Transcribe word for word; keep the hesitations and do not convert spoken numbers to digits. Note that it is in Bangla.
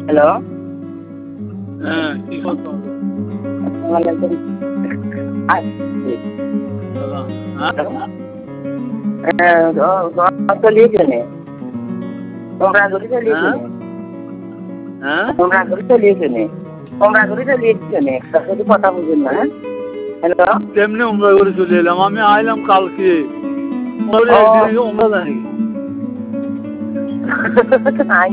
হ্যালো হ্যাঁ কি করতো চলিয়েছেনে তোমরা ঘুরে চলিয়েছেনে তোমরা ঘুরে চলিয়েছেনে তোমরা ঘুরে চলিয়েছেনে যদি কথা বুঝেন না হ্যালো কেমনে উমরা করে চলে এলাম আমি আইলাম কালকে ওমরা জানি